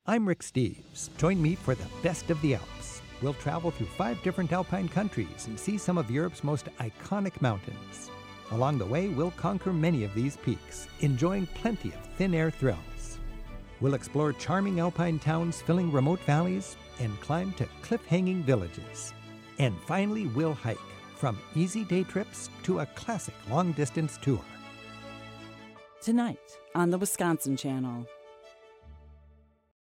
I'm Rick Steves. Join me for the best of the Alps. We'll travel through 5 different alpine countries and see some of Europe's most iconic mountains. Along the way, we'll conquer many of these peaks, enjoying plenty of thin air thrills. We'll explore charming alpine towns filling remote valleys and climb to cliff-hanging villages. And finally, we'll hike, from easy day trips to a classic long-distance tour. Tonight on the Wisconsin Channel.